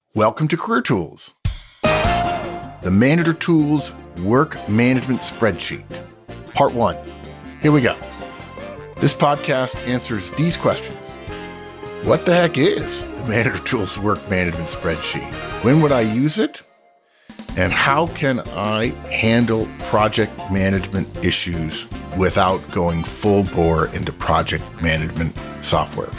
Welcome to Career Tools, the Manager Tools Work Management Spreadsheet, Part 1. Here we go. This podcast answers these questions. What the heck is the Manager Tools Work Management Spreadsheet? When would I use it? And how can I handle project management issues without going full bore into project management software?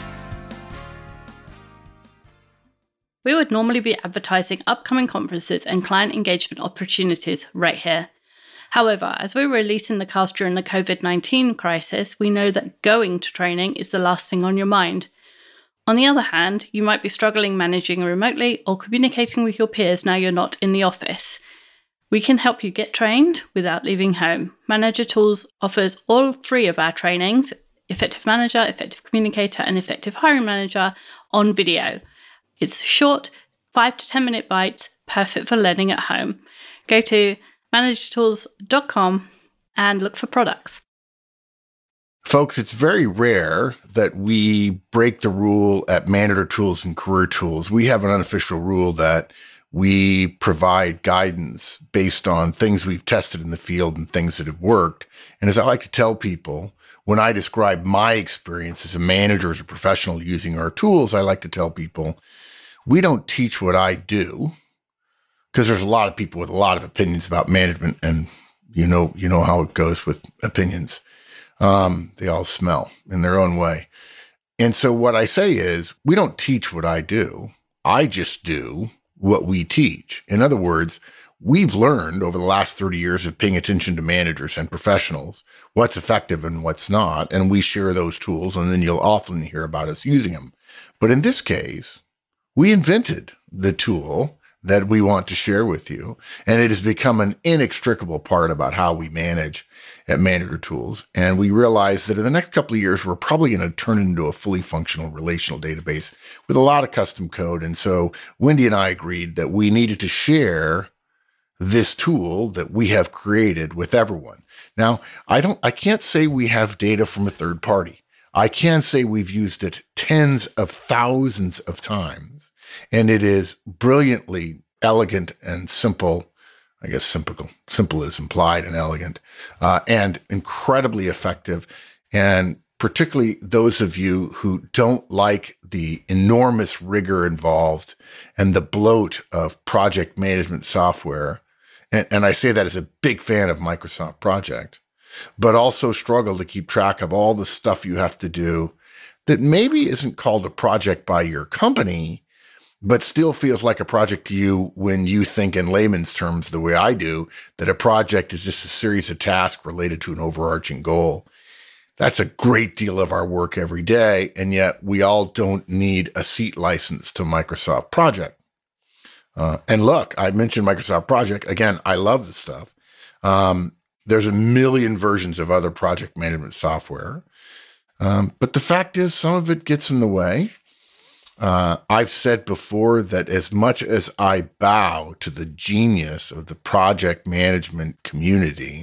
We would normally be advertising upcoming conferences and client engagement opportunities right here. However, as we're releasing the cast during the COVID-19 crisis, we know that going to training is the last thing on your mind. On the other hand, you might be struggling managing remotely or communicating with your peers now you're not in the office. We can help you get trained without leaving home. Manager Tools offers all three of our trainings, Effective Manager, Effective Communicator, and Effective Hiring Manager, on video. It's short, 5 to 10 minute bites, perfect for learning at home. Go to managertools.com and look for products. Folks, it's very rare that we break the rule at Manager Tools and Career Tools. We have an unofficial rule that we provide guidance based on things we've tested in the field and things that have worked. And as I like to tell people, when I describe my experience as a manager, as a professional using our tools, I like to tell people, we don't teach what I do, because there's a lot of people with a lot of opinions about management, and you know how it goes with opinions. They all smell in their own way. And so what I say is, we don't teach what I do. I just do what we teach. In other words, we've learned over the last 30 years of paying attention to managers and professionals, what's effective and what's not, and we share those tools, and then you'll often hear about us using them. But in this case, we invented the tool that we want to share with you, and it has become an inextricable part about how we manage at Manager Tools. And we realize that in the next couple of years, we're probably going to turn it into a fully functional relational database with a lot of custom code. And so Wendy and I agreed that we needed to share this tool that we have created with everyone. Now, I can't say we have data from a third party. I can say we've used it tens of thousands of times, and it is brilliantly elegant and simple. I guess simple is implied and elegant, and incredibly effective. And particularly those of you who don't like the enormous rigor involved and the bloat of project management software, and I say that as a big fan of Microsoft Project, but also struggle to keep track of all the stuff you have to do that maybe isn't called a project by your company, but still feels like a project to you when you think in layman's terms, the way I do, that a project is just a series of tasks related to an overarching goal. That's a great deal of our work every day, and yet we all don't need a seat license to Microsoft Project. And look, I mentioned Microsoft Project. Again, I love this stuff. There's a million versions of other project management software. But the fact is, some of it gets in the way. I've said before that as much as I bow to the genius of the project management community,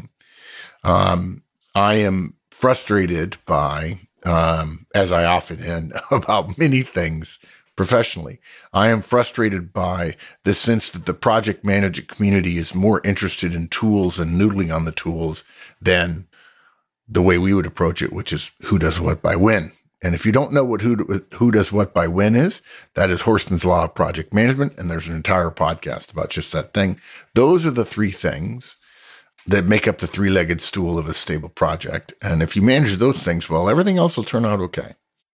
I am frustrated by, as I often am, about many things professionally. I am frustrated by the sense that the project management community is more interested in tools and noodling on the tools than the way we would approach it, which is who does what by when. And if you don't know what who does what by when is, that is Horstman's Law of Project Management, and there's an entire podcast about just that thing. Those are the three things that make up the three-legged stool of a stable project. And if you manage those things well, everything else will turn out okay.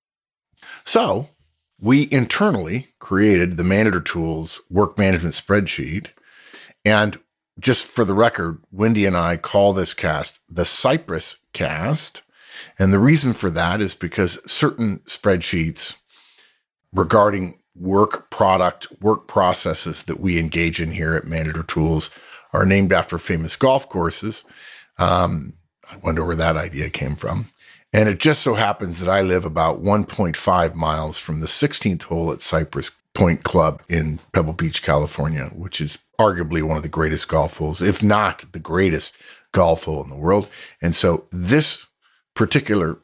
So we internally created the Manager Tools Work Management Spreadsheet. And just for the record, Wendy and I call this cast the Cypress Cast. And the reason for that is because certain spreadsheets regarding work product, work processes that we engage in here at Manager Tools are named after famous golf courses. I wonder where that idea came from. And it just so happens that I live about 1.5 miles from the 16th hole at Cypress Point Club in Pebble Beach, California, which is arguably one of the greatest golf holes, if not the greatest golf hole in the world. And so this particular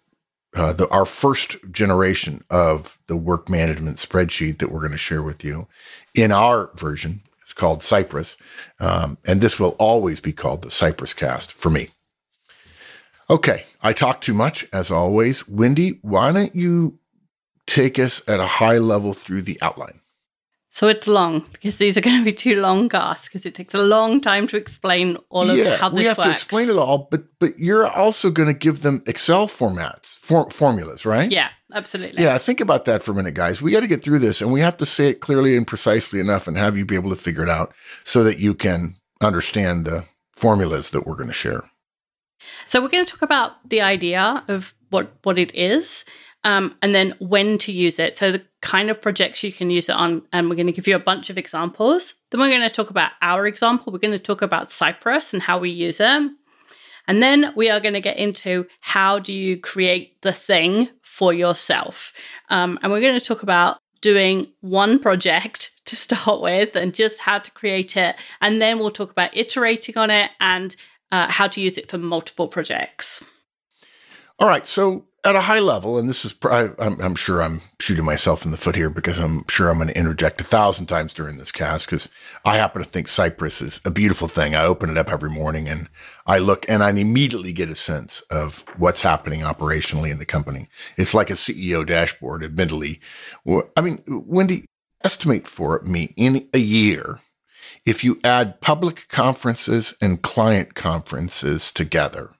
our first generation of the work management spreadsheet that we're going to share with you in our version. It's called Cypress. And this will always be called the Cypress Cast for me. Okay, I talk too much, as always. Wendy, why don't you take us at a high level through the outline? So it's long, because these are going to be too long casts, because it takes a long time to explain all of how this works. We have to explain it all, but you're also going to give them Excel formulas, right? Yeah, absolutely. Yeah, think about that for a minute, guys. We got to get through this, and we have to say it clearly and precisely enough and have you be able to figure it out so that you can understand the formulas that we're going to share. So we're going to talk about the idea of what it is, and then when to use it. So the kind of projects you can use it on, and we're going to give you a bunch of examples. Then we're going to talk about our example. We're going to talk about Cypress and how we use it. And then we are going to get into how do you create the thing for yourself. And we're going to talk about doing one project to start with and just how to create it. And then we'll talk about iterating on it and how to use it for multiple projects. All right. So at a high level, and this is, I'm sure I'm shooting myself in the foot here because I'm sure I'm going to interject 1,000 times during this cast because I happen to think Cypress is a beautiful thing. I open it up every morning and I look and I immediately get a sense of what's happening operationally in the company. It's like a CEO dashboard, admittedly. I mean, Wendy, estimate for me in a year, if you add public conferences and client conferences together,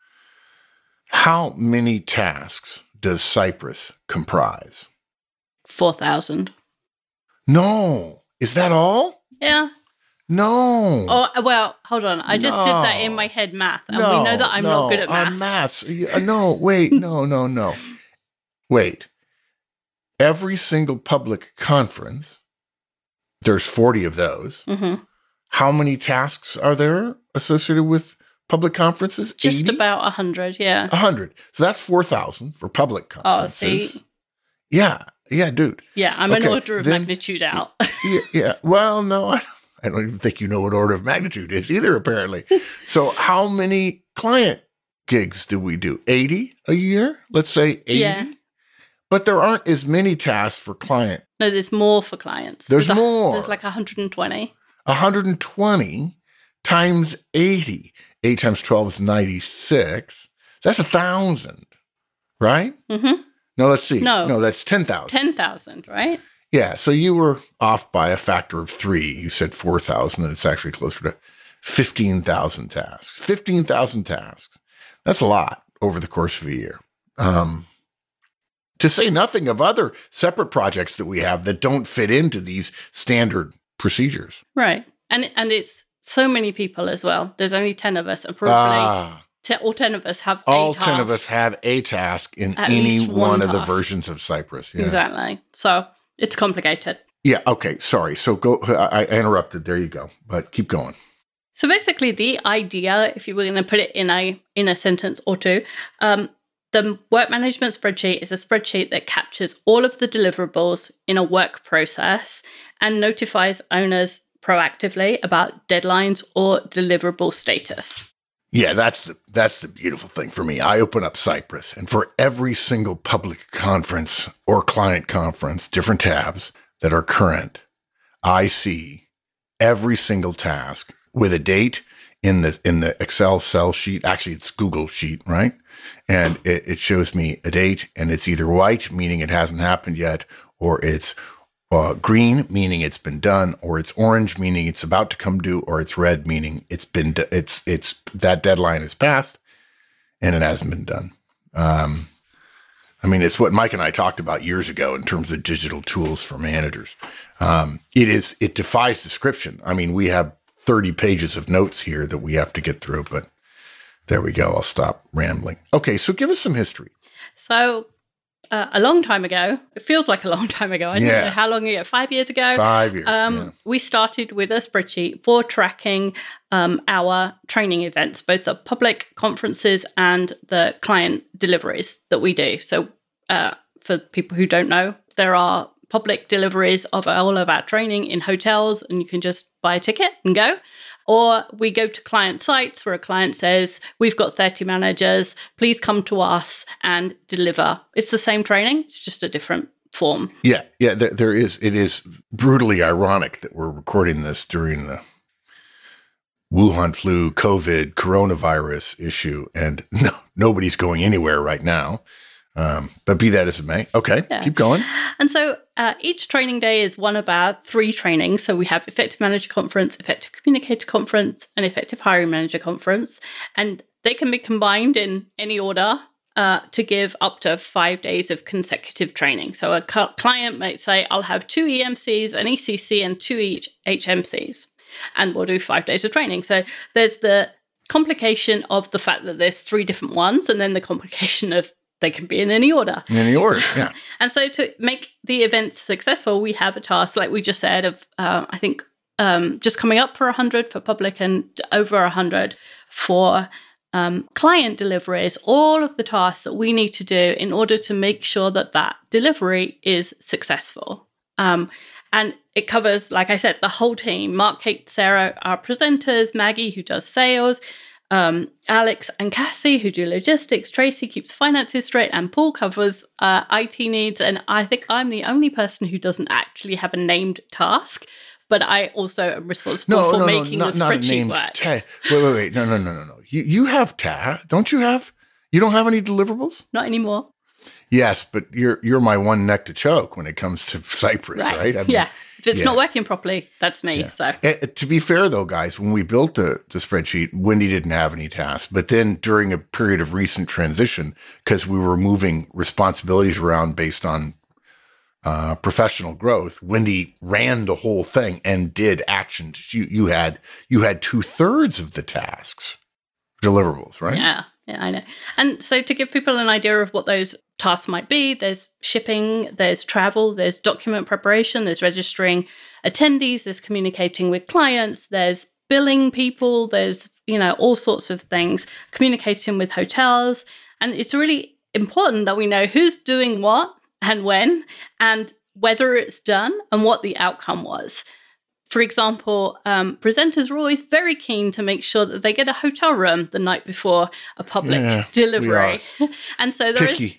how many tasks does Cypress comprise? 4,000. No. Is that all? Yeah. No. Oh, well, hold on. I just did that in my head math. And we know that I'm not good at math. Maths. No, wait. No. Wait. Every single public conference, there's 40 of those. Mm-hmm. How many tasks are there associated with public conferences? Just 80? about 100, yeah. 100. So that's 4,000 for public conferences. Oh, see? Yeah, dude. Yeah, I'm an order of magnitude out. Yeah. Well, no, I don't even think you know what order of magnitude is either, apparently. So how many client gigs do we do? 80 a year? Let's say 80? Yeah. But there aren't as many tasks for client. No, there's more for clients. There's more. There's like 120. 120 times 80. 8 times 12 is 96. That's 1,000, right? Mm-hmm. No, let's see. No, that's 10,000. 10,000, right? Yeah, so you were off by a factor of 3. You said 4,000, and it's actually closer to 15,000 tasks. 15,000 tasks. That's a lot over the course of a year. To say nothing of other separate projects that we have that don't fit into these standard procedures. Right. And it's so many people as well. There's only 10 of us. And probably all 10 of us have all a task. 10 of us have a task in any one of the versions of Cypress. Yeah. Exactly. So it's complicated. Yeah. Okay. Sorry. So go. I interrupted. There you go. But keep going. So basically, the idea, if you were going to put it in a sentence or two, the work management spreadsheet is a spreadsheet that captures all of the deliverables in a work process and notifies owners proactively about deadlines or deliverable status. Yeah, that's the beautiful thing for me. I open up Cypress, and for every single public conference or client conference, different tabs that are current, I see every single task with a date in the Excel cell sheet. Actually, it's Google sheet, right? And it shows me a date, and it's either white, meaning it hasn't happened yet, or it's green, meaning it's been done, or it's orange, meaning it's about to come due, or it's red, meaning it's that deadline is passed and it hasn't been done. I mean, it's what Mike and I talked about years ago in terms of digital tools for managers. It defies description. I mean, we have 30 pages of notes here that we have to get through, but there we go. I'll stop rambling. Okay, so give us some history. So a long time ago, it feels like a long time ago. I don't know how long ago, 5 years ago. 5 years. We started with a spreadsheet for tracking our training events, both the public conferences and the client deliveries that we do. So for people who don't know, there are public deliveries of all of our training in hotels, and you can just buy a ticket and go. Or we go to client sites where a client says, we've got 30 managers, please come to us and deliver. It's the same training, it's just a different form. Yeah. There is. It is brutally ironic that we're recording this during the Wuhan flu, COVID, coronavirus issue, and nobody's going anywhere right now. But be that as it may. Okay, Keep going. And so each training day is one of our 3 trainings. So we have Effective Manager Conference, Effective Communicator Conference, and Effective Hiring Manager Conference. And they can be combined in any order to give up to 5 days of consecutive training. So a client might say, I'll have 2 EMCs, an ECC, and 2 HMCs. And we'll do 5 days of training. So there's the complication of the fact that there's 3 different ones, and then the complication of they can be in any order. In any order, yeah. And so to make the events successful, we have a task, like we just said, of I think just coming up for 100 for public and over 100 for client deliveries, all of the tasks that we need to do in order to make sure that that delivery is successful. And it covers, like I said, the whole team. Mark, Kate, Sarah are presenters, Maggie, who does sales, Alex and Cassie, who do logistics, Tracy keeps finances straight, and Paul covers IT needs. And I think I'm the only person who doesn't actually have a named task, but I also am responsible for making the spreadsheet work. Wait. No. You have don't you have? You don't have any deliverables? Not anymore. Yes, but you're my one neck to choke when it comes to Cypress, right? I mean, yeah. If it's not working properly, that's me. Yeah. So to be fair, though, guys, when we built the spreadsheet, Wendy didn't have any tasks. But then during a period of recent transition, because we were moving responsibilities around based on professional growth, Wendy ran the whole thing and did actions. You had 2/3 of the tasks deliverables, right? Yeah, I know. And so to give people an idea of what those tasks might be, there's shipping, there's travel, there's document preparation, there's registering attendees, there's communicating with clients, there's billing people, there's, all sorts of things, communicating with hotels. And it's really important that we know who's doing what and when, and whether it's done and what the outcome was. For example, presenters are always very keen to make sure that they get a hotel room the night before a public delivery. And so picky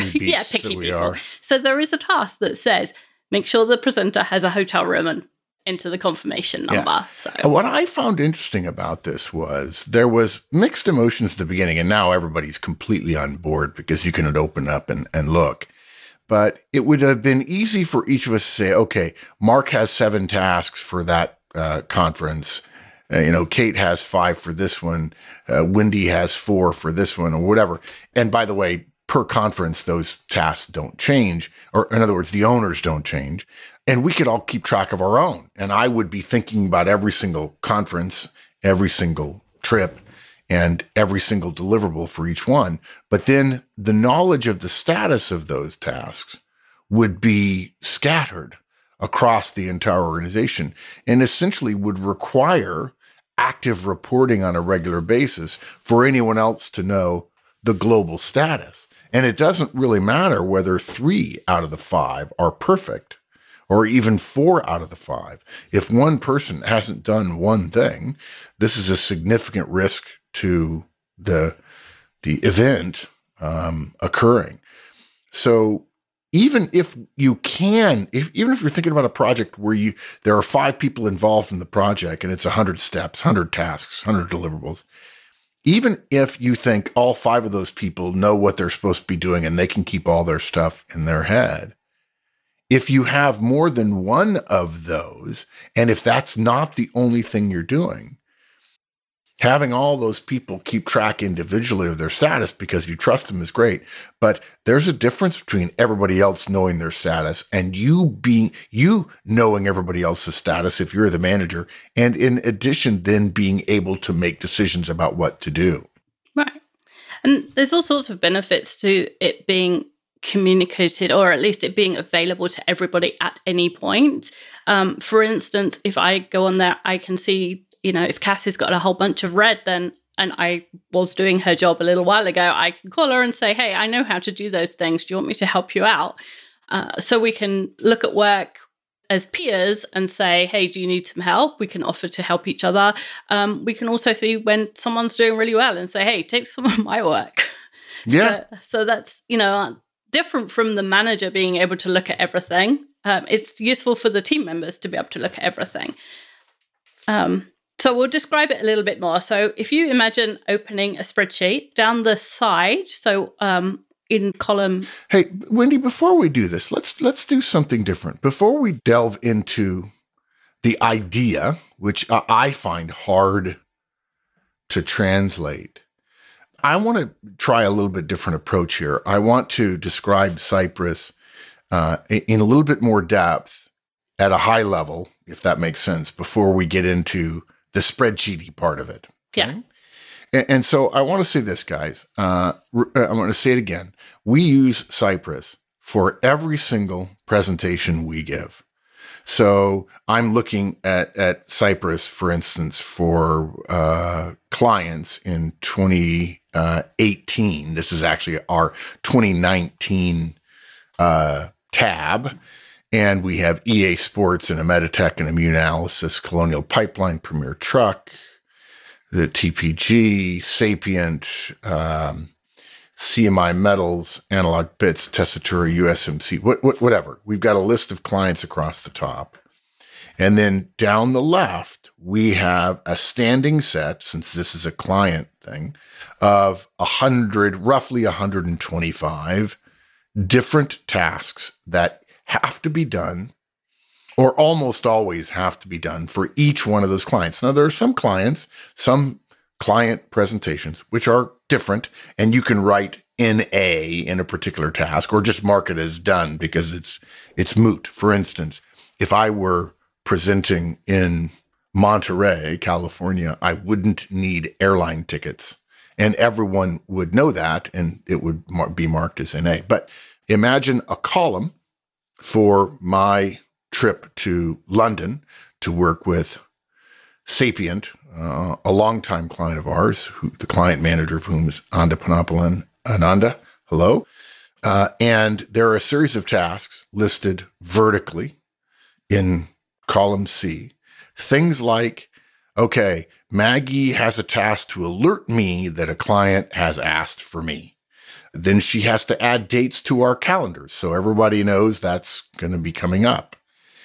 people. So there is a task that says, make sure the presenter has a hotel room and enter the confirmation number. Yeah. So what I found interesting about this was there was mixed emotions at the beginning, and now everybody's completely on board because you can open up and look. But it would have been easy for each of us to say, okay, Mark has 7 tasks for that conference. Kate has 5 for this one. Wendy has 4 for this one, or whatever. And by the way, per conference, those tasks don't change. Or in other words, the owners don't change. And we could all keep track of our own. And I would be thinking about every single conference, every single trip, and every single deliverable for each one. But then the knowledge of the status of those tasks would be scattered across the entire organization and essentially would require active reporting on a regular basis for anyone else to know the global status. And it doesn't really matter whether 3 out of the 5 are perfect or even 4 out of the 5. If one person hasn't done one thing, this is a significant risk to the event occurring. So even if you can, even if you're thinking about a project where there are 5 people involved in the project and it's 100 steps, 100 tasks, 100 deliverables, even if you think all 5 of those people know what they're supposed to be doing and they can keep all their stuff in their head, if you have more than one of those, and if that's not the only thing you're doing, having all those people keep track individually of their status because you trust them is great. But there's a difference between everybody else knowing their status and you knowing everybody else's status if you're the manager. And in addition, then being able to make decisions about what to do. Right. And there's all sorts of benefits to it being communicated, or at least it being available to everybody at any point. For instance, if I go on there, I can see, if Cassie's got a whole bunch of red, and I was doing her job a little while ago, I can call her and say, hey, I know how to do those things. Do you want me to help you out? So we can look at work as peers and say, hey, do you need some help? We can offer to help each other. We can also see when someone's doing really well and say, hey, take some of my work. Yeah. So that's, different from the manager being able to look at everything. It's useful for the team members to be able to look at everything. So we'll describe it a little bit more. So if you imagine opening a spreadsheet down the side, so in column. Hey, Wendy, before we do this, let's do something different. Before we delve into the idea, which I find hard to translate, I want to try a little bit different approach here. I want to describe Cypress in a little bit more depth at a high level, if that makes sense, before we get into the spreadsheety part of it. Okay? Yeah. And so I want to say this, guys. I'm going to say it again. We use Cypress for every single presentation we give. So I'm looking at Cypress, for instance, for clients in 2018. This is actually our 2019 tab. And we have EA Sports and Meditech and Immunalysis, Colonial Pipeline, Premier Truck, the TPG, Sapient, CMI Metals, Analog Bits, Tessitura, USMC, whatever. We've got a list of clients across the top. And then down the left, we have a standing set, since this is a client thing, of roughly 125 different tasks that have to be done, or almost always have to be done for each one of those clients. Now, there are some clients, some client presentations, which are different, and you can write NA in a particular task or just mark it as done because it's moot. For instance, if I were presenting in Monterey, California, I wouldn't need airline tickets, and everyone would know that, and it would be marked as NA. But imagine a column for my trip to London to work with Sapient, a longtime client of ours, the client manager of whom is Anda Panapalan Ananda. Hello. And there are a series of tasks listed vertically in column C. Things like, okay, Maggie has a task to alert me that a client has asked for me. Then she has to add dates to our calendars so everybody knows that's going to be coming up.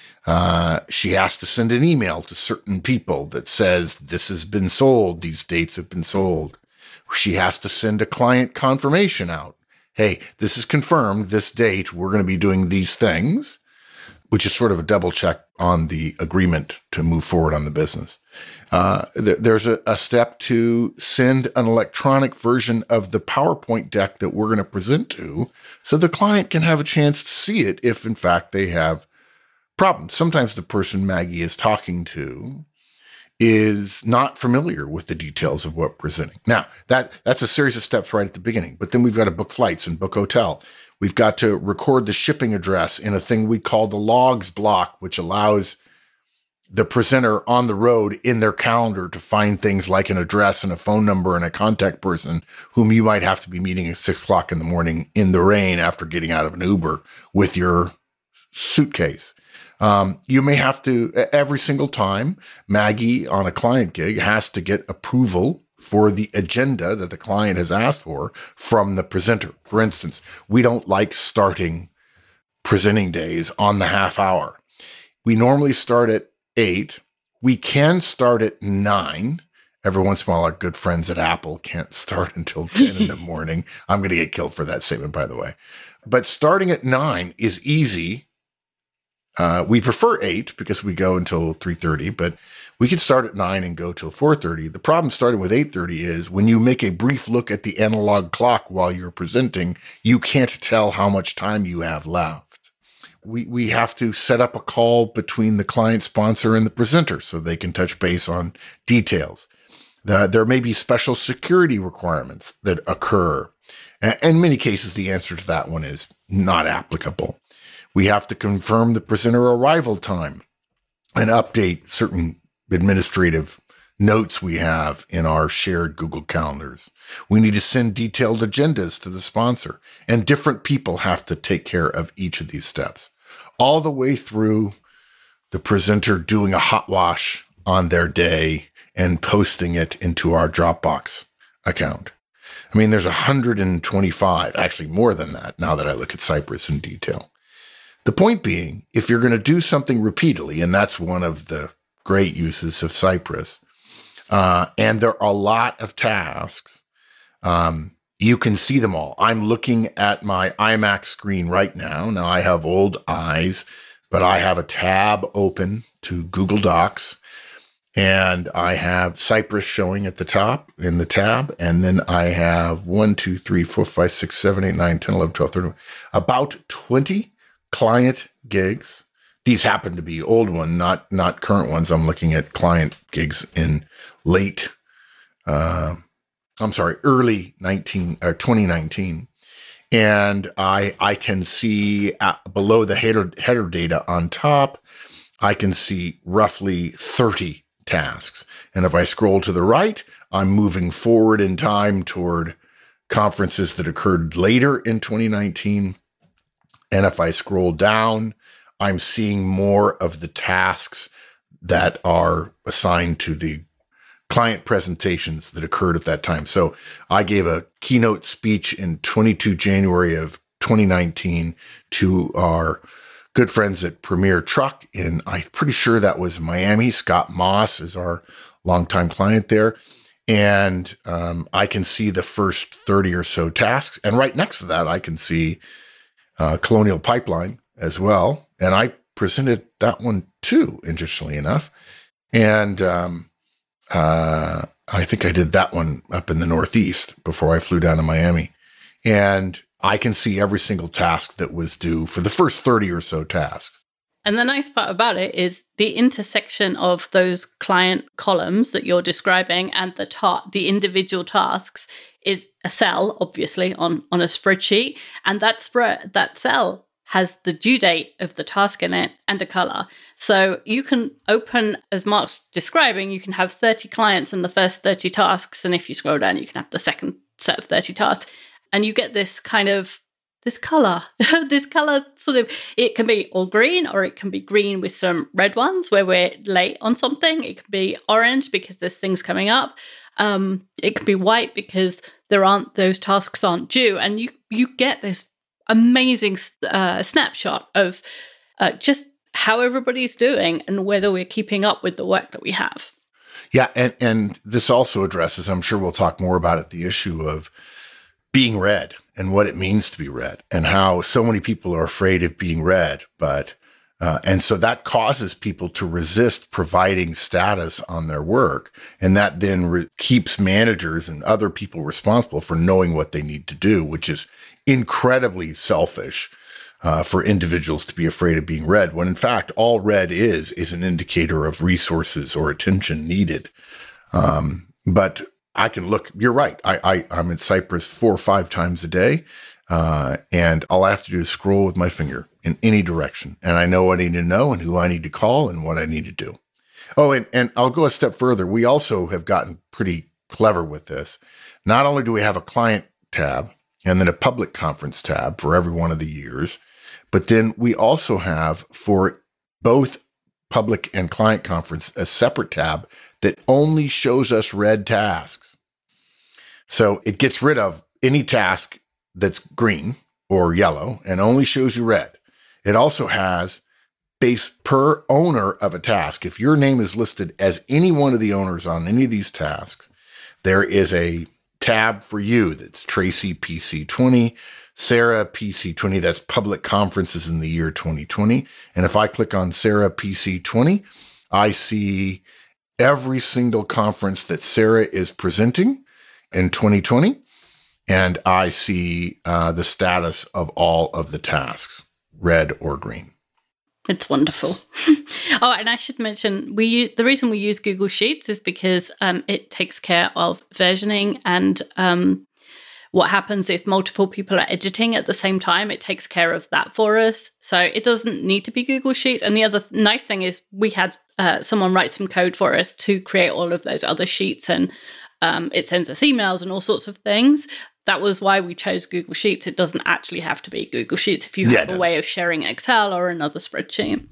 She has to send an email to certain people that says this has been sold, these dates have been sold. She has to send a client confirmation out. Hey, this is confirmed, this date, we're going to be doing these things, which is sort of a double check on the agreement to move forward on the business. There's a step to send an electronic version of the PowerPoint deck that we're going to present to so the client can have a chance to see it if, in fact, they have problems. Sometimes the person Maggie is talking to is not familiar with the details of what we're presenting. Now, that's a series of steps right at the beginning, but then we've got to book flights and book hotel. We've got to record the shipping address in a thing we call the logs block, which allows the presenter on the road in their calendar to find things like an address and a phone number and a contact person whom you might have to be meeting at 6 o'clock in the morning in the rain after getting out of an Uber with your suitcase. You may have to, every single time, Maggie on a client gig has to get approval for the agenda that the client has asked for from the presenter. For instance, we don't like starting presenting days on the half hour. We normally start at 8. We can start at 9. Every once in a while, our good friends at Apple can't start until 10 in the morning. I'm going to get killed for that statement, by the way. But starting at 9 is easy. We prefer 8 because we go until 3:30, but we could start at 9 and go till 4:30. The problem starting with 8:30 is when you make a brief look at the analog clock while you're presenting, you can't tell how much time you have left. We have to set up a call between the client sponsor and the presenter so they can touch base on details. There may be special security requirements that occur. And in many cases, the answer to that one is not applicable. We have to confirm the presenter arrival time and update certain administrative notes we have in our shared Google Calendars. We need to send detailed agendas to the sponsor, and different people have to take care of each of these steps, all the way through the presenter doing a hot wash on their day and posting it into our Dropbox account. I mean, there's 125, actually more than that, now that I look at Cypress in detail. The point being, if you're going to do something repeatedly, and that's one of the great uses of Cypress, and there are a lot of tasks, you can see them all. I'm looking at my iMac screen right now. Now, I have old eyes, but I have a tab open to Google Docs, and I have Cypress showing at the top in the tab. And then I have 1, 2, 3, 4, 5, 6, 7, 8, 9, 10, 11, 12, 13, about 20 client gigs. These happen to be old ones, not current ones. I'm looking at client gigs in early 2019. And I can see below the header data on top, I can see roughly 30 tasks. And if I scroll to the right, I'm moving forward in time toward conferences that occurred later in 2019. And if I scroll down, I'm seeing more of the tasks that are assigned to the client presentations that occurred at that time. So I gave a keynote speech in 22 January of 2019 to our good friends at Premier Truck I'm pretty sure that was Miami. Scott Moss is our longtime client there. And I can see the first 30 or so tasks. And right next to that, I can see Colonial Pipeline as well. And I presented that one too, interestingly enough. And I think I did that one up in the Northeast before I flew down to Miami. And I can see every single task that was due for the first 30 or so tasks. And the nice part about it is the intersection of those client columns that you're describing and the individual tasks is a cell, obviously, on a spreadsheet. And that cell has the due date of the task in it and a color. So you can open, as Mark's describing, you can have 30 clients in the first 30 tasks. And if you scroll down, you can have the second set of 30 tasks. And you get this kind of, this color sort of, it can be all green or it can be green with some red ones where we're late on something. It can be orange because there's things coming up. It can be white because those tasks aren't due. And you get this amazing snapshot of just how everybody's doing and whether we're keeping up with the work that we have. Yeah. And this also addresses, I'm sure we'll talk more about it, the issue of being read and what it means to be read and how so many people are afraid of being read. And so that causes people to resist providing status on their work. And that then keeps managers and other people responsible for knowing what they need to do, which is incredibly selfish for individuals to be afraid of being read, when in fact, all read is an indicator of resources or attention needed. But I can look, you're right. I'm in Cypress 4 or 5 times a day. And all I have to do is scroll with my finger in any direction. And I know what I need to know and who I need to call and what I need to do. Oh, and I'll go a step further. We also have gotten pretty clever with this. Not only do we have a client tab and then a public conference tab for every one of the years, but then we also have for both public and client conference a separate tab that only shows us read tasks. So it gets rid of any task that's green or yellow and only shows you red. It also has base per owner of a task. If your name is listed as any one of the owners on any of these tasks, there is a tab for you that's Tracy PC20, Sarah PC20, that's public conferences in the year 2020. And if I click on Sarah PC20, I see every single conference that Sarah is presenting in 2020. And I see the status of all of the tasks, red or green. It's wonderful. Oh, and I should mention, the reason we use Google Sheets is because it takes care of versioning and what happens if multiple people are editing at the same time. It takes care of that for us. So it doesn't need to be Google Sheets. And the other nice thing is we had someone write some code for us to create all of those other sheets, and it sends us emails and all sorts of things. That was why we chose Google Sheets. It doesn't actually have to be Google Sheets if you have a way of sharing Excel or another spreadsheet.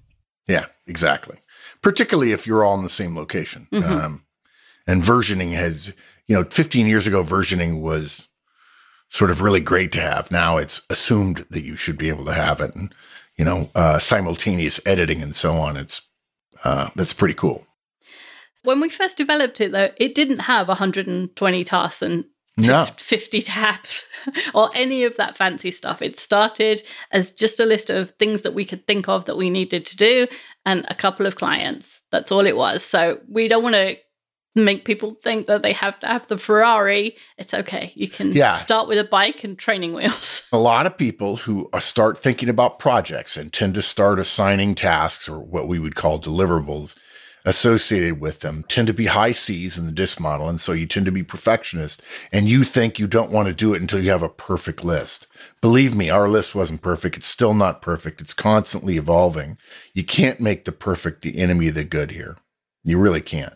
Yeah, exactly. Particularly if you're all in the same location. And versioning has, 15 years ago, versioning was sort of really great to have. Now it's assumed that you should be able to have it. And, simultaneous editing and so on. That's pretty cool. When we first developed it, though, it didn't have 120 tasks and 50 tabs or any of that fancy stuff. It started as just a list of things that we could think of that we needed to do and a couple of clients. That's all it was. So we don't want to make people think that they have to have the Ferrari. It's okay. You can start with a bike and training wheels. A lot of people who start thinking about projects and tend to start assigning tasks or what we would call deliverables associated with them tend to be high C's in the DISC model. And so you tend to be perfectionist and you think you don't want to do it until you have a perfect list. Believe me, our list wasn't perfect. It's still not perfect. It's constantly evolving. You can't make the perfect the enemy of the good here. You really can't.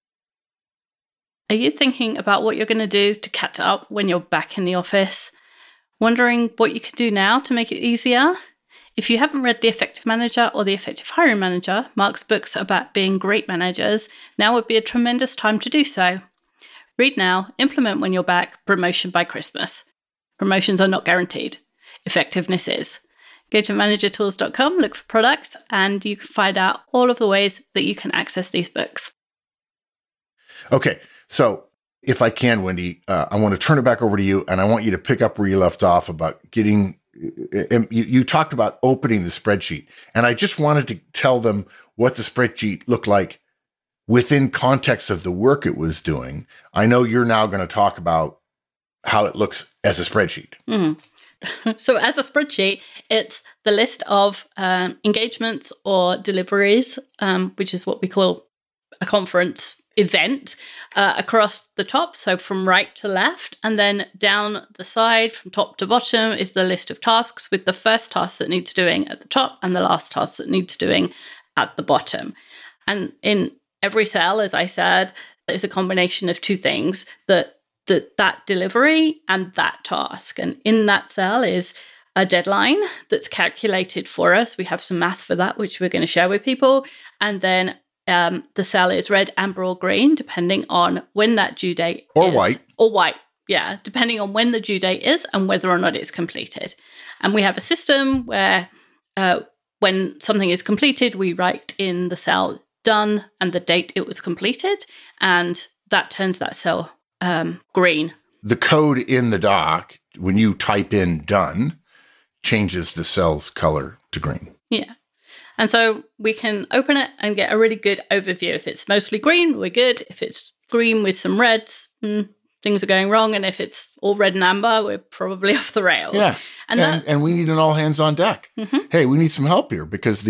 Are you thinking about what you're going to do to catch up when you're back in the office? Wondering what you could do now to make it easier? If you haven't read The Effective Manager or The Effective Hiring Manager, Mark's books about being great managers, now would be a tremendous time to do so. Read now, implement when you're back, promotion by Christmas. Promotions are not guaranteed. Effectiveness is. Go to managertools.com, look for products, and you can find out all of the ways that you can access these books. Okay, so if I can, Wendy, I want to turn it back over to you, and I want you to pick up where you left off about getting. You talked about opening the spreadsheet, and I just wanted to tell them what the spreadsheet looked like within context of the work it was doing. I know you're now going to talk about how it looks as a spreadsheet. Mm-hmm. So as a spreadsheet, it's the list of engagements or deliveries, which is what we call a conference event, across the top, so from right to left, and then down the side from top to bottom is the list of tasks with the first task that needs doing at the top and the last task that needs doing at the bottom. And in every cell, as I said, is a combination of two things, that delivery and that task. And in that cell is a deadline that's calculated for us. We have some math for that, which we're going to share with people. And then the cell is red, amber, or green, depending on when that due date is. Or white, yeah, depending on when the due date is and whether or not it's completed. And we have a system where when something is completed, we write in the cell done and the date it was completed, and that turns that cell green. The code in the doc, when you type in done, changes the cell's color to green. Yeah. And so we can open it and get a really good overview. If it's mostly green, we're good. If it's green with some reds, things are going wrong. And if it's all red and amber, we're probably off the rails. Yeah. And we need an all hands on deck. Mm-hmm. Hey, we need some help here because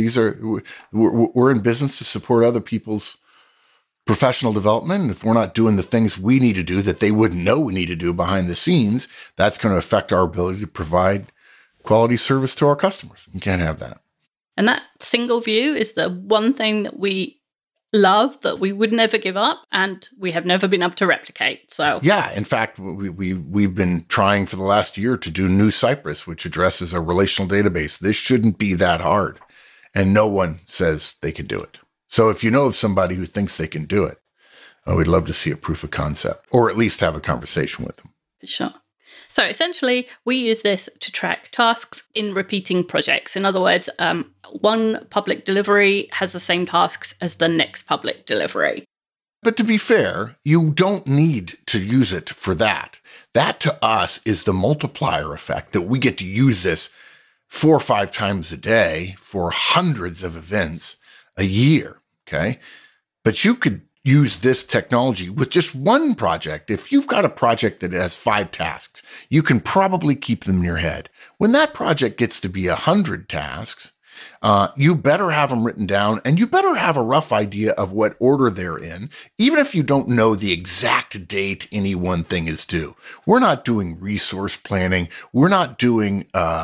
we're in business to support other people's professional development. And if we're not doing the things we need to do that they wouldn't know we need to do behind the scenes, that's going to affect our ability to provide quality service to our customers. We can't have that. And that single view is the one thing that we love, that we would never give up, and we have never been able to replicate. So yeah, in fact, we've been trying for the last year to do New Cypress, which addresses a relational database. This shouldn't be that hard, and no one says they can do it. So if you know of somebody who thinks they can do it, we'd love to see a proof of concept, or at least have a conversation with them. Sure. So essentially, we use this to track tasks in repeating projects. In other words, one public delivery has the same tasks as the next public delivery. But to be fair, you don't need to use it for that. That to us is the multiplier effect, that we get to use this 4 or 5 times a day for hundreds of events a year, okay? But you could use this technology with just one project. If you've got a project that has 5 tasks, you can probably keep them in your head. When that project gets to be 100 tasks, you better have them written down, and you better have a rough idea of what order they're in, even if you don't know the exact date any one thing is due. We're not doing resource planning. We're not doing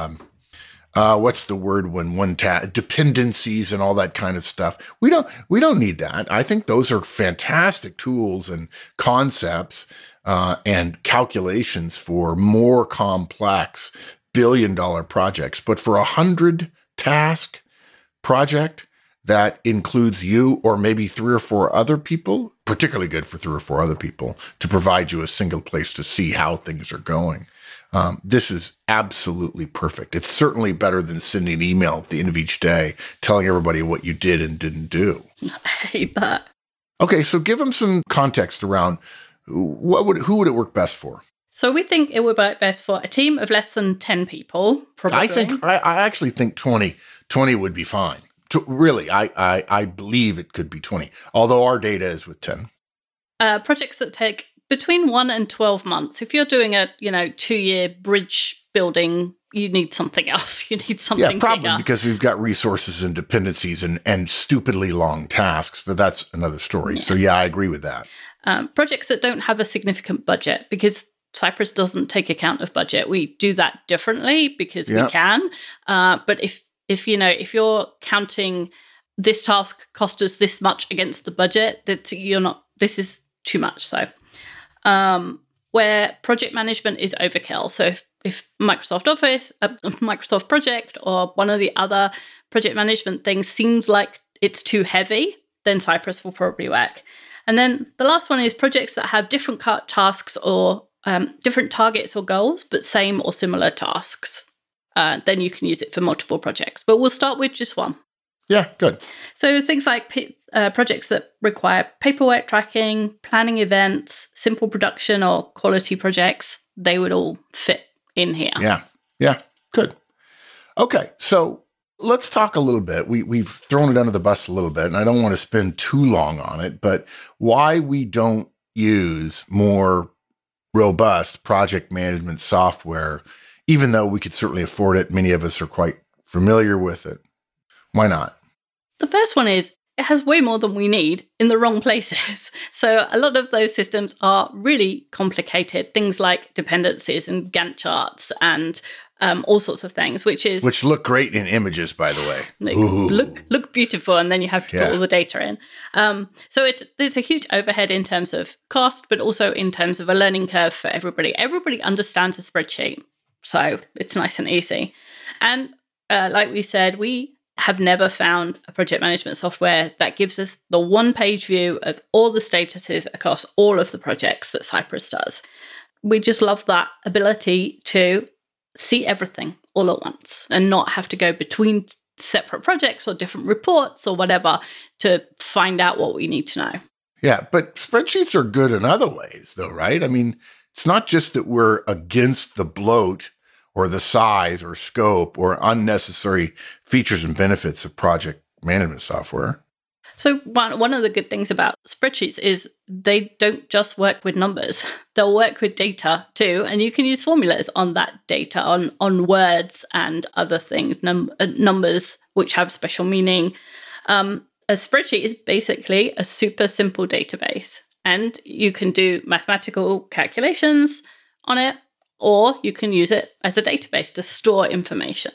what's the word when dependencies and all that kind of stuff. We don't need that. I think those are fantastic tools and concepts and calculations for more complex billion-dollar projects. But for a 100-task project, that includes you or maybe 3 or 4 other people, particularly good for 3 or 4 other people, to provide you a single place to see how things are going. This is absolutely perfect. It's certainly better than sending an email at the end of each day telling everybody what you did and didn't do. I hate that. Okay, so give them some context around who would it work best for? So we think it would work best for a team of less than 10 people, probably. I actually think 20 would be fine. Really, I believe it could be 20, although our data is with 10. Projects that take between 1 and 12 months. If you're doing a 2-year bridge building, you need something else. You need something Yeah, probably bigger. because we've got resources and dependencies and stupidly long tasks, but that's another story. Yeah. So yeah, I agree with that. Projects that don't have a significant budget, because Cypress doesn't take account of budget. We do that differently because we can. But if you're counting this task cost us this much against the budget, this is too much. So where project management is overkill. So if Microsoft Office, a Microsoft project, or one of the other project management things seems like it's too heavy, then Cypress will probably work. And then the last one is projects that have different tasks or different targets or goals, but same or similar tasks. Then you can use it for multiple projects. But we'll start with just one. Yeah, good. So things like projects that require paperwork tracking, planning events, simple production or quality projects, they would all fit in here. Yeah, good. Okay, so let's talk a little bit. We've thrown it under the bus a little bit, and I don't want to spend too long on it, but why we don't use more robust project management software, even though we could certainly afford it. Many of us are quite familiar with it. Why not? The first one is it has way more than we need in the wrong places. So a lot of those systems are really complicated, things like dependencies and Gantt charts and all sorts of things, which look great in images, by the way. Look beautiful, and then you have to put all the data in. So there's a huge overhead in terms of cost, but also in terms of a learning curve for everybody. Everybody understands a spreadsheet, so it's nice and easy. And like we said, we have never found a project management software that gives us the one-page view of all the statuses across all of the projects that Cypress does. We just love that ability to see everything all at once and not have to go between separate projects or different reports or whatever to find out what we need to know. Yeah, but spreadsheets are good in other ways, though, right? I mean, it's not just that we're against the bloat or the size or scope or unnecessary features and benefits of project management software. So one of the good things about spreadsheets is they don't just work with numbers. They'll work with data too, and you can use formulas on that data, on words and other things, numbers which have special meaning. A spreadsheet is basically a super simple database, and you can do mathematical calculations on it, or you can use it as a database to store information.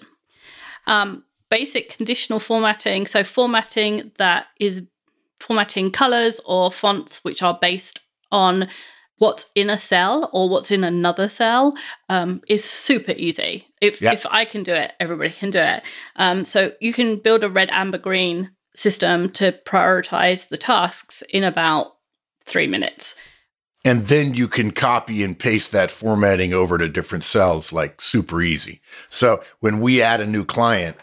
Basic conditional formatting, so formatting that is formatting colors or fonts which are based on what's in a cell or what's in another cell, is super easy. If I can do it, everybody can do it. So you can build a red, amber, green system to prioritize the tasks in about 3 minutes. And then you can copy and paste that formatting over to different cells, like super easy. So when we add a new client,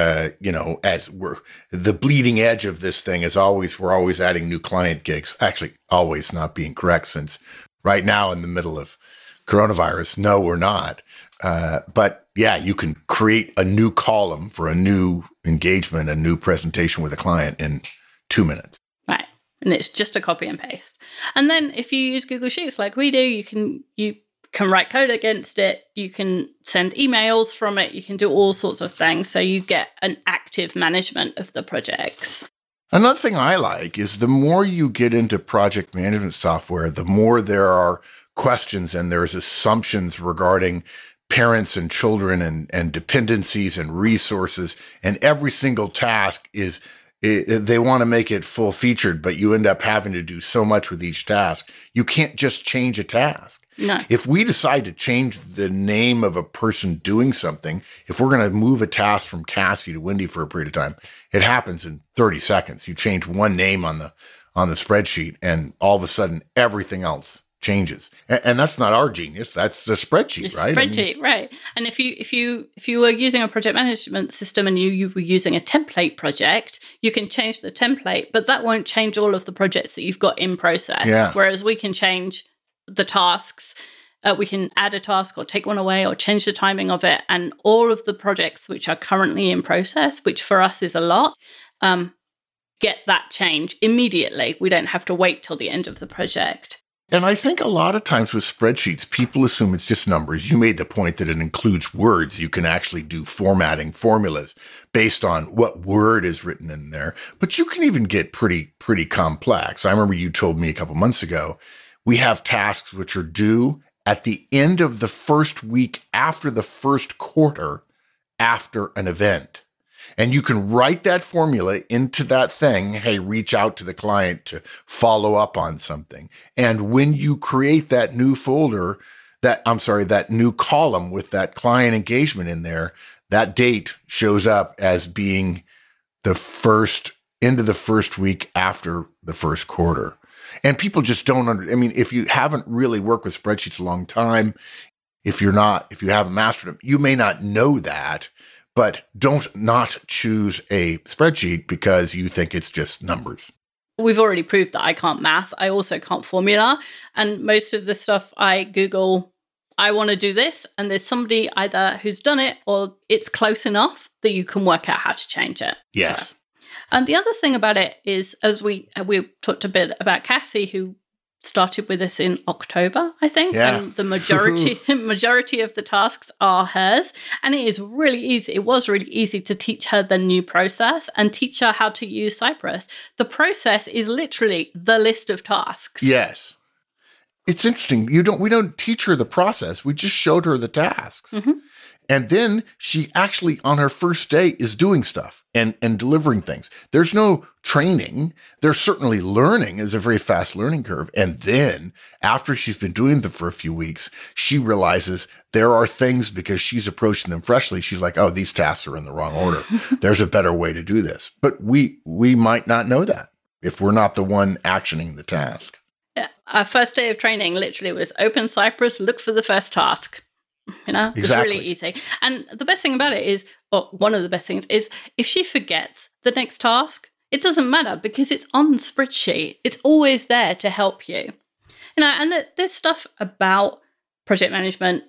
as we're the bleeding edge of this thing is always, we're always adding new client gigs. Actually, always not being correct, since right now in the middle of coronavirus, no, we're not. But yeah, you can create a new column for a new engagement, a new presentation with a client in 2 minutes. Right. And it's just a copy and paste. And then if you use Google Sheets like we do, you can write code against it. You can send emails from it. You can do all sorts of things. So you get an active management of the projects. Another thing I like is the more you get into project management software, the more there are questions and there's assumptions regarding parents and children and dependencies and resources. And every single task is They want to make it full featured, but you end up having to do so much with each task. You can't just change a task. No. If we decide to change the name of a person doing something, if we're going to move a task from Cassie to Wendy for a period of time, it happens in 30 seconds. You change one name on the spreadsheet, and all of a sudden everything else changes. And that's not our genius. That's the spreadsheet, right? Spreadsheet, right. And if you were using a project management system and you were using a template project, you can change the template, but that won't change all of the projects that you've got in process. Yeah. Whereas we can change the tasks. We can add a task or take one away or change the timing of it. And all of the projects which are currently in process, which for us is a lot, get that change immediately. We don't have to wait till the end of the project. And I think a lot of times with spreadsheets, people assume it's just numbers. You made the point that it includes words. You can actually do formatting formulas based on what word is written in there. But you can even get pretty complex. I remember you told me a couple months ago, we have tasks which are due at the end of the first week after the first quarter after an event. And you can write that formula into that thing. Hey, reach out to the client to follow up on something. And when you create that new folder, that new column with that client engagement in there, that date shows up as being the end of the first week after the first quarter. And people just don't if you haven't really worked with spreadsheets a long time, if you haven't mastered them, you may not know that. But don't not choose a spreadsheet because you think it's just numbers. We've already proved that I can't math. I also can't formula. And most of the stuff I Google, I want to do this. And there's somebody either who's done it or it's close enough that you can work out how to change it. Yes. So, and the other thing about it is, as we talked a bit about Cassie, who started with us in October, I think, and the majority of the tasks are hers. And it is really easy. It was really easy to teach her the new process and teach her how to use Cypress. The process is literally the list of tasks. Yes. It's interesting. We don't teach her the process. We just showed her the tasks. Mm-hmm. And then she actually, on her first day, is doing stuff and delivering things. There's no training. There's certainly learning. It's a very fast learning curve. And then after she's been doing them for a few weeks, she realizes there are things, because she's approaching them freshly. She's like, oh, these tasks are in the wrong order. There's a better way to do this. But we might not know that if we're not the one actioning the task. Yeah. Our first day of training literally was open Cypress, look for the first task. It's exactly. really easy. And the best thing about it is, or one of the best things is, if she forgets the next task, it doesn't matter because it's on the spreadsheet. It's always there to help you. And there's stuff about project management,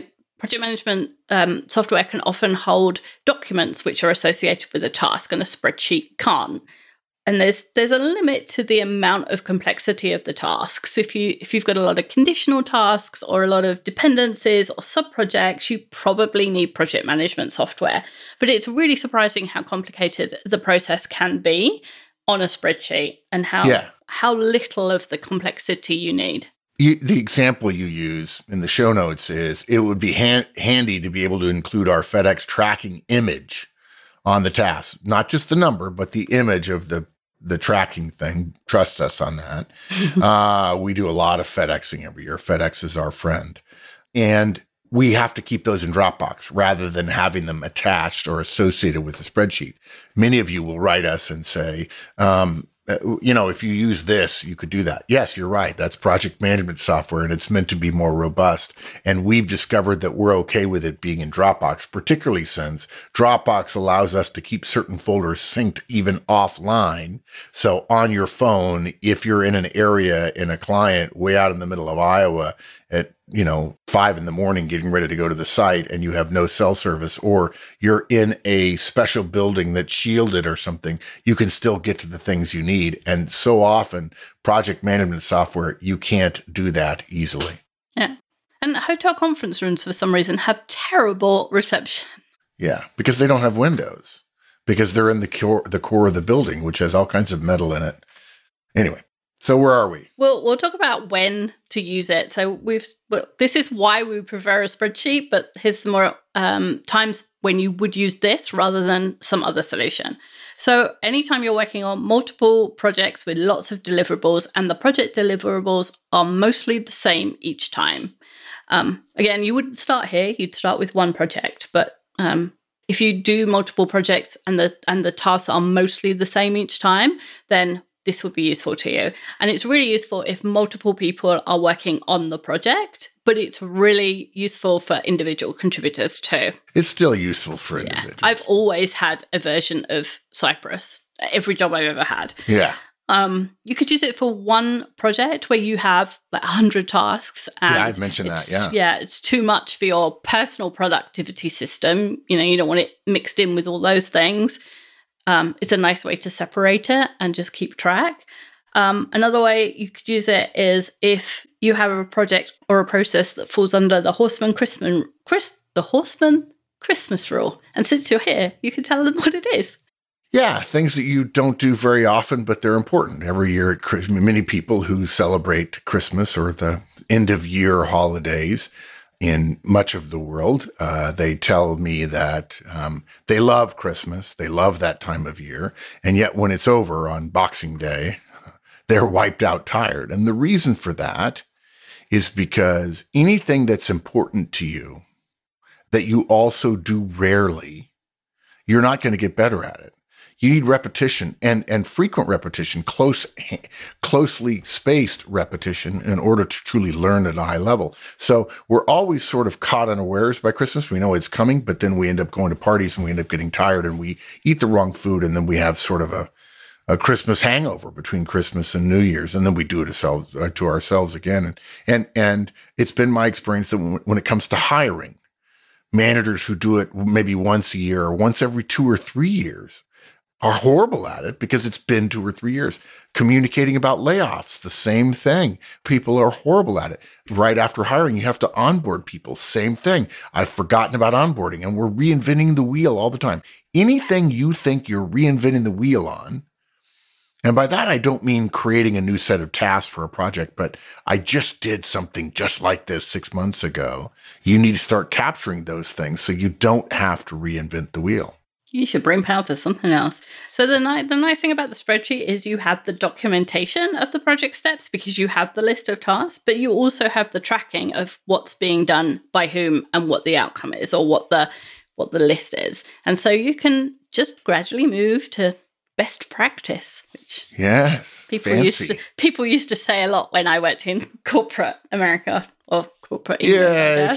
software can often hold documents which are associated with a task and a spreadsheet can't. And there's a limit to the amount of complexity of the tasks. If you've got a lot of conditional tasks or a lot of dependencies or sub-projects, you probably need project management software. But it's really surprising how complicated the process can be on a spreadsheet and how little of the complexity you need. The example you use in the show notes is it would be handy to be able to include our FedEx tracking image on the task, not just the number, but the image of the tracking thing. Trust us on that. We do a lot of FedExing every year. FedEx is our friend. And we have to keep those in Dropbox rather than having them attached or associated with the spreadsheet. Many of you will write us and say, if you use this, you could do that. Yes, you're right. That's project management software, and it's meant to be more robust. And we've discovered that we're okay with it being in Dropbox, particularly since Dropbox allows us to keep certain folders synced even offline. So on your phone, if you're in an area in a client way out in the middle of Iowa at 5 a.m, getting ready to go to the site, and you have no cell service, or you're in a special building that's shielded or something, you can still get to the things you need. And so often, project management software, you can't do that easily. Yeah. And hotel conference rooms, for some reason, have terrible reception. Yeah, because they don't have windows, because they're in the core of the building, which has all kinds of metal in it. Anyway. So where are we? We'll talk about when to use it. So this is why we prefer a spreadsheet, but here's some more times when you would use this rather than some other solution. So anytime you're working on multiple projects with lots of deliverables and the project deliverables are mostly the same each time. Again, you wouldn't start here, you'd start with one project, but if you do multiple projects and the tasks are mostly the same each time, then this would be useful to you. And it's really useful if multiple people are working on the project, but it's really useful for individual contributors too. It's still useful for individuals. I've always had a version of Cypress, every job I've ever had. Yeah. You could use it for one project where you have like 100 tasks. And I've mentioned that, yeah. Yeah, it's too much for your personal productivity system. You don't want it mixed in with all those things. It's a nice way to separate it and just keep track. Another way you could use it is if you have a project or a process that falls under the Horseman Christmas rule. And since you're here, you can tell them what it is. Yeah, things that you don't do very often, but they're important. Every year at Christmas, many people who celebrate Christmas or the end of year holidays in much of the world, they tell me that they love Christmas, they love that time of year, and yet when it's over on Boxing Day, they're wiped out tired. And the reason for that is because anything that's important to you that you also do rarely, you're not going to get better at it. You need repetition and frequent repetition, closely spaced repetition in order to truly learn at a high level. So we're always sort of caught unawares by Christmas. We know it's coming, but then we end up going to parties and we end up getting tired and we eat the wrong food. And then we have sort of a Christmas hangover between Christmas and New Year's. And then we do it to ourselves again. And it's been my experience that when it comes to hiring, managers who do it maybe once a year or once every 2 or 3 years are horrible at it because it's been 2 or 3 years. Communicating about layoffs, the same thing. People are horrible at it. Right after hiring, you have to onboard people. Same thing. I've forgotten about onboarding and we're reinventing the wheel all the time. Anything you think you're reinventing the wheel on, and by that, I don't mean creating a new set of tasks for a project, but I just did something just like this 6 months ago. You need to start capturing those things so you don't have to reinvent the wheel. You should bring power for something else. So the nice thing about the spreadsheet is you have the documentation of the project steps because you have the list of tasks, but you also have the tracking of what's being done by whom and what the outcome is or what the list is. And so you can just gradually move to best practice, which people used to say a lot when I worked in corporate America or corporate England.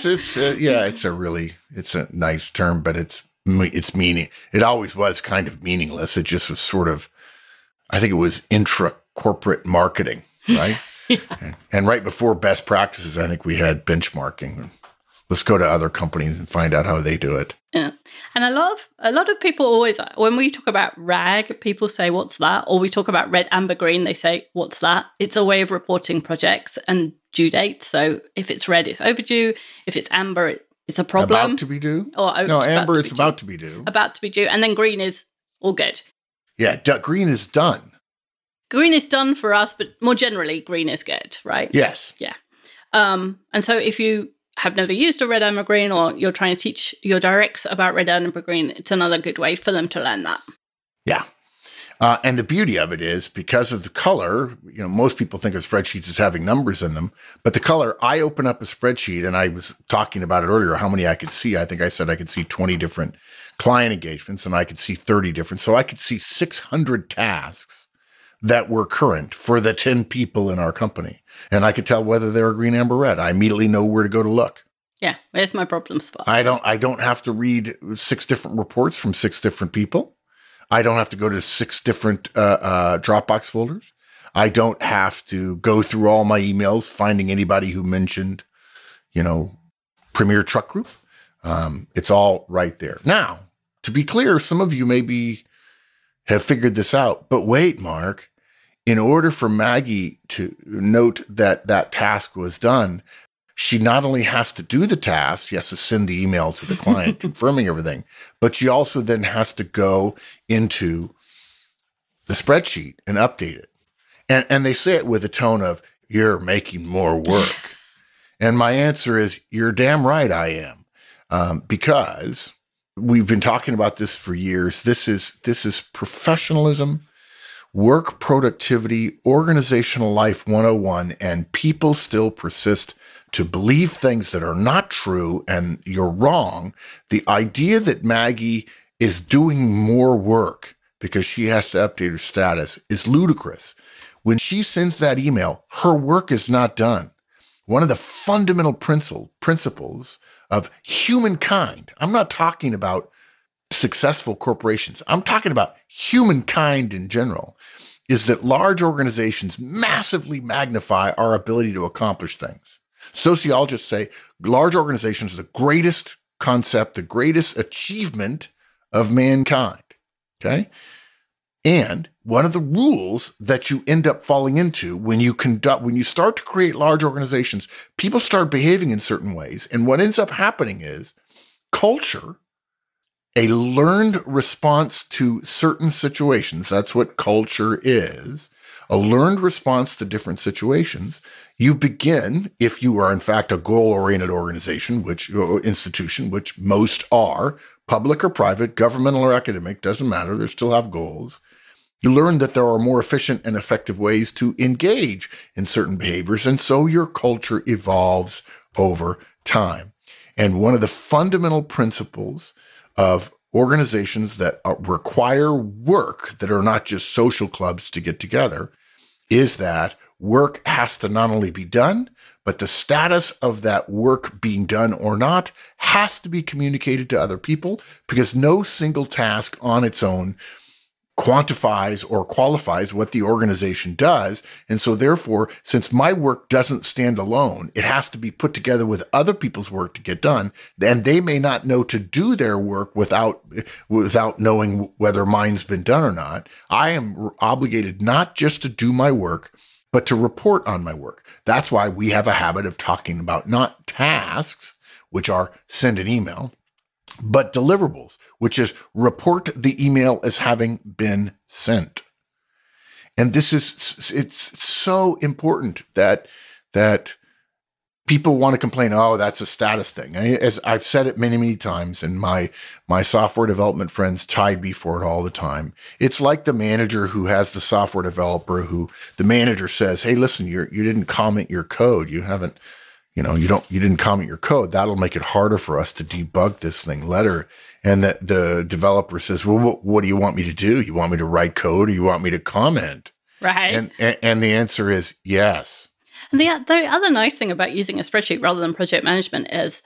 It's a nice term, but it's meaning. It always was kind of meaningless. It just was sort of, I think it was intra-corporate marketing, right? Yeah. And right before best practices, I think we had benchmarking. Let's go to other companies and find out how they do it. Yeah. And a lot of people always, when we talk about RAG, people say, what's that? Or we talk about red, amber, green, they say, what's that? It's a way of reporting projects and due dates. So if it's red, it's overdue. If it's amber, it's a problem. About to be due? No, amber, it's about to be due. About to be due. And then green is all good. Yeah, green is done. Green is done for us, but more generally, green is good, right? Yes. Yeah. And so if you have never used a red, amber, green, or you're trying to teach your directs about red, amber, green, it's another good way for them to learn that. Yeah. And the beauty of it is because of the color, most people think of spreadsheets as having numbers in them, but the color, I open up a spreadsheet and I was talking about it earlier, how many I could see. I think I said I could see 20 different client engagements and I could see 30 different. So I could see 600 tasks that were current for the 10 people in our company. And I could tell whether they were green, amber, red. I immediately know where to go to look. Yeah, where's my problem spot? I don't have to read 6 different reports from 6 different people. I don't have to go to 6 different Dropbox folders. I don't have to go through all my emails, finding anybody who mentioned, Premier Truck Group. It's all right there. Now, to be clear, some of you maybe have figured this out, but wait, Mark, in order for Maggie to note that that task was done, she not only has to do the task, she has to send the email to the client confirming everything, but she also then has to go into the spreadsheet and update it. And they say it with a tone of, you're making more work. And my answer is, you're damn right I am. Because we've been talking about this for years. This is professionalism, work productivity, organizational life 101, and people still persist to believe things that are not true, and you're wrong. The idea that Maggie is doing more work because she has to update her status is ludicrous. When she sends that email, her work is not done. One of the fundamental principles of humankind, I'm not talking about successful corporations, I'm talking about humankind in general, is that large organizations massively magnify our ability to accomplish things. Sociologists say large organizations are the greatest concept, the greatest achievement of mankind. Okay? And one of the rules that you end up falling into when you start to create large organizations, people start behaving in certain ways. And what ends up happening is culture, a learned response to certain situations. That's what culture is. A learned response to different situations. You begin, if you are in fact a goal-oriented organization, institution, which most are, public or private, governmental or academic, doesn't matter, they still have goals. You learn that there are more efficient and effective ways to engage in certain behaviors, and so your culture evolves over time. And one of the fundamental principles of organizations that require work, that are not just social clubs to get together, is that work has to not only be done, but the status of that work being done or not has to be communicated to other people, because no single task on its own quantifies or qualifies what the organization does. And so therefore, since my work doesn't stand alone, it has to be put together with other people's work to get done. And they may not know to do their work without knowing whether mine's been done or not. I am obligated not just to do my work, but to report on my work. That's why we have a habit of talking about not tasks, which are send an email, but deliverables, which is report the email as having been sent. And it's so important that people want to complain, oh, that's a status thing. As I've said it many, many times, and my software development friends chide me for it all the time. It's like the manager who has the software developer who the manager says, hey, listen, you didn't comment your code. You didn't comment your code. That'll make it harder for us to debug this thing later. And that the developer says, well, what do you want me to do? You want me to write code, or you want me to comment? Right. And the answer is yes. And the other nice thing about using a spreadsheet rather than project management is,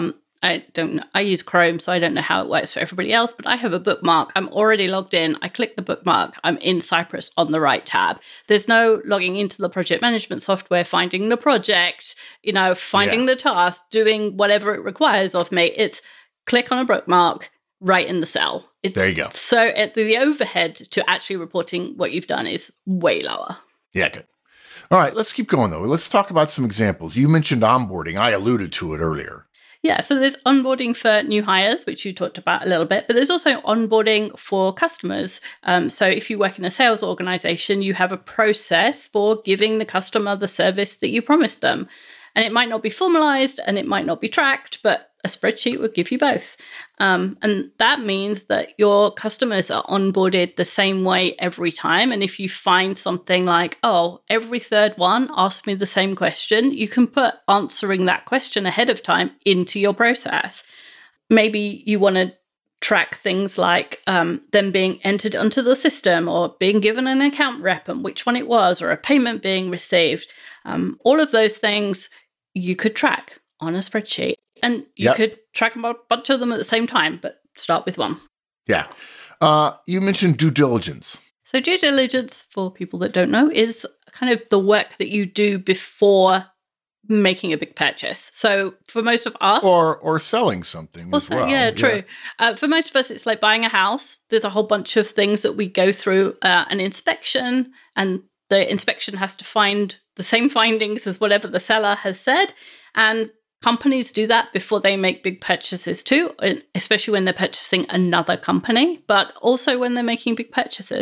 I don't know, I use Chrome, so I don't know how it works for everybody else, but I have a bookmark. I'm already logged in. I click the bookmark. I'm in Cypress on the right tab. There's no logging into the project management software, finding the project, finding the task, doing whatever it requires of me. It's click on a bookmark right in the cell. There you go. So the overhead to actually reporting what you've done is way lower. Yeah, good. All right, let's keep going, though. Let's talk about some examples. You mentioned onboarding. I alluded to it earlier. Yeah, so there's onboarding for new hires, which you talked about a little bit, but there's also onboarding for customers. So if you work in a sales organization, you have a process for giving the customer the service that you promised them. And it might not be formalized and it might not be tracked, but a spreadsheet would give you both. And that means that your customers are onboarded the same way every time. And if you find something like, oh, every third one asked me the same question, you can put answering that question ahead of time into your process. Maybe you want to track things like them being entered onto the system, or being given an account rep and which one it was, or a payment being received. All of those things you could track on a spreadsheet. And you could track a bunch of them at the same time, but start with one. Yeah. You mentioned due diligence. So due diligence, for people that don't know, is kind of the work that you do before making a big purchase. So for most of us... Or selling something as well. Yeah, true. Yeah. For most of us, it's like buying a house. There's a whole bunch of things that we go through an inspection, and the inspection has to find the same findings as whatever the seller has said. And companies do that before they make big purchases too, especially when they're purchasing another company, but also when they're making big purchases.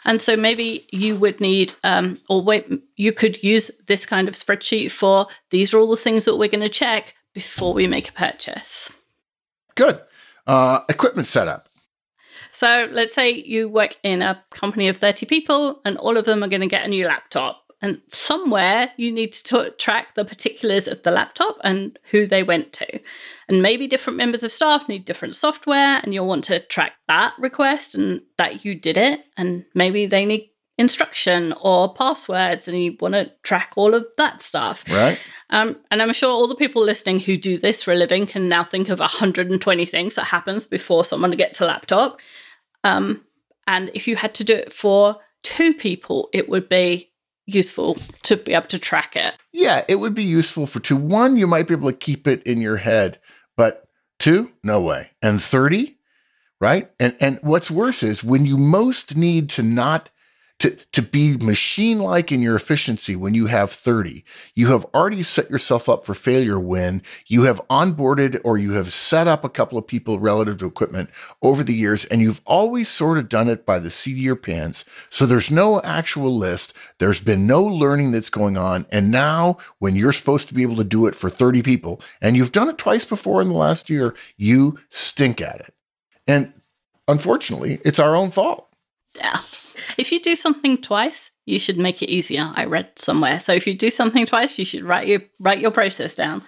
And so maybe you would need, you could use this kind of spreadsheet for these are all the things that we're going to check before we make a purchase. Good. Equipment setup. So let's say you work in a company of 30 people and all of them are going to get a new laptop. And somewhere you need to track the particulars of the laptop and who they went to. And maybe different members of staff need different software and you'll want to track that request and that you did it. And maybe they need instruction or passwords and you want to track all of that stuff. Right. And I'm sure all the people listening who do this for a living can now think of 120 things that happens before someone gets a laptop. And if you had to do it for 2 people, it would be useful to be able to track it. Yeah, it would be useful for 2. 1, you might be able to keep it in your head, but 2, no way. And 30, right? And what's worse is when you most need to not to be machine-like in your efficiency when you have 30, you have already set yourself up for failure when you have onboarded or you have set up a couple of people relative to equipment over the years, and you've always sort of done it by the seat of your pants. So there's no actual list. There's been no learning that's going on. And now when you're supposed to be able to do it for 30 people, and you've done it twice before in the last year, you stink at it. And unfortunately, it's our own fault. Yeah. If you do something twice, you should make it easier. I read somewhere. So if you do something twice, you should write your process down.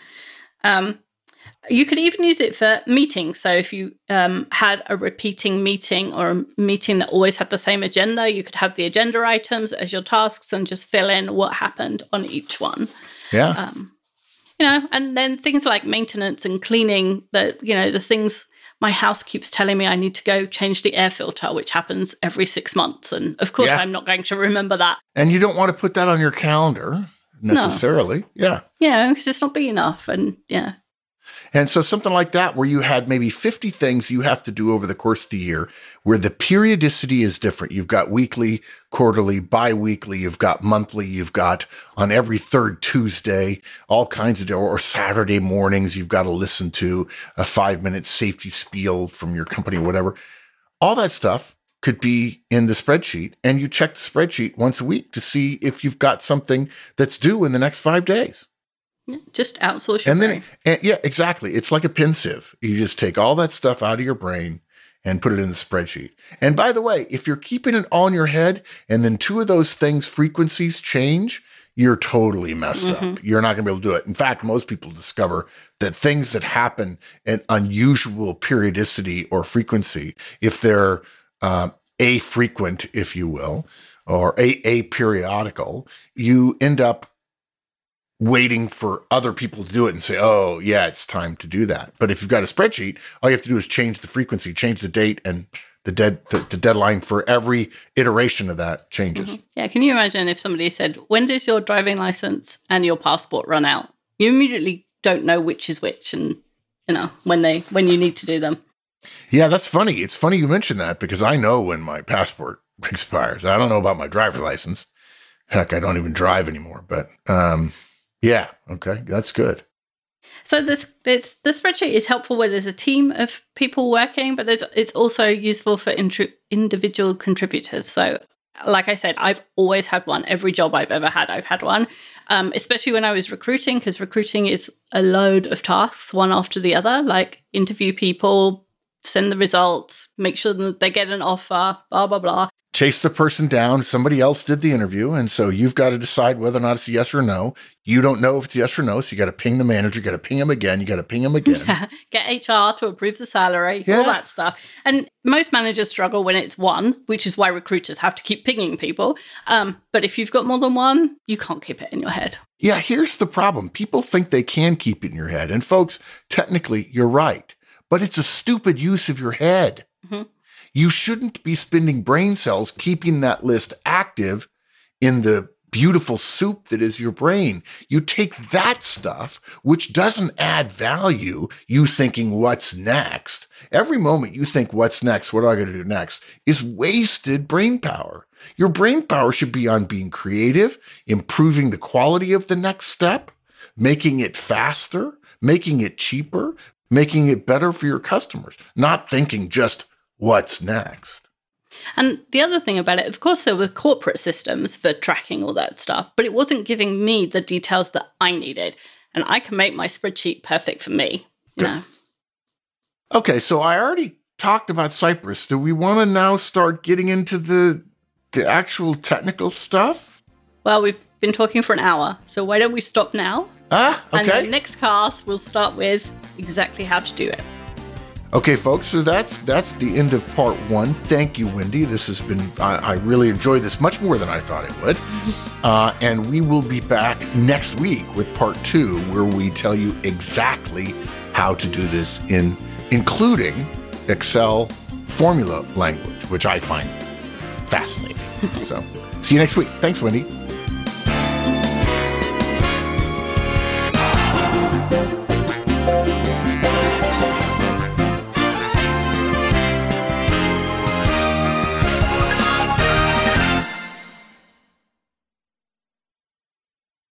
You could even use it for meetings. So if you had a repeating meeting or a meeting that always had the same agenda, you could have the agenda items as your tasks and just fill in what happened on each one. Yeah. And then things like maintenance and cleaning, the things. My house keeps telling me I need to go change the air filter, which happens every 6 months. And of course, I'm not going to remember that. And you don't want to put that on your calendar necessarily. No. Yeah. Yeah, because it's not big enough. And yeah. And so something like that, where you had maybe 50 things you have to do over the course of the year, where the periodicity is different. You've got weekly, quarterly, bi-weekly, you've got monthly, you've got on every 3rd Tuesday, all kinds of, or Saturday mornings, you've got to listen to a 5-minute safety spiel from your company or whatever. All that stuff could be in the spreadsheet, and you check the spreadsheet once a week to see if you've got something that's due in the next 5 days. Yeah, just outsource your brain. Yeah, exactly. It's like a pin sieve. You just take all that stuff out of your brain and put it in the spreadsheet. And by the way, if you're keeping it all in your head and then 2 of those things frequencies change, you're totally messed up. You're not going to be able to do it. In fact, most people discover that things that happen at unusual periodicity or frequency, if they're afrequent, if you will, or aperiodical, you end up waiting for other people to do it and say, oh, yeah, it's time to do that. But if you've got a spreadsheet, all you have to do is change the frequency, change the date, and the deadline for every iteration of that changes. Yeah, can you imagine if somebody said, when does your driving license and your passport run out? You immediately don't know which is which and, when you need to do them. Yeah, that's funny. It's funny you mentioned that because I know when my passport expires. I don't know about my driver's license. Heck, I don't even drive anymore, but yeah. Okay. That's good. So the spreadsheet is helpful where there's a team of people working, but it's also useful for individual contributors. So like I said, I've always had one. Every job I've ever had, I've had one, especially when I was recruiting, because recruiting is a load of tasks, one after the other, like interview people, send the results, make sure that they get an offer, blah, blah, blah. Chase the person down. Somebody else did the interview. And so you've got to decide whether or not it's a yes or no. You don't know if it's yes or no. So you got to ping the manager, you got to ping him again. You got to ping him again. Yeah. Get HR to approve the salary, all that stuff. And most managers struggle when it's one, which is why recruiters have to keep pinging people. But if you've got more than one, you can't keep it in your head. Yeah, here's the problem. People think they can keep it in your head. And folks, technically, you're right. But it's a stupid use of your head. You shouldn't be spending brain cells keeping that list active in the beautiful soup that is your brain. You take that stuff, which doesn't add value, you thinking what's next. Every moment you think what's next, what am I going to do next, is wasted brain power. Your brain power should be on being creative, improving the quality of the next step, making it faster, making it cheaper, making it better for your customers, not thinking just what's next. And the other thing about it, of course, there were corporate systems for tracking all that stuff, but it wasn't giving me the details that I needed. And I can make my spreadsheet perfect for me, you know. Okay, so I already talked about Cypress. Do we want to now start getting into the actual technical stuff? Well, we've been talking for an hour, so why don't we stop now? Okay. And the next cast, we'll start with exactly how to do it. Okay, folks, so that's the end of part 1. Thank you, Wendy. This has been, I really enjoyed this much more than I thought it would. And we will be back next week with part 2, where we tell you exactly how to do this including Excel formula language, which I find fascinating. So see you next week. Thanks, Wendy.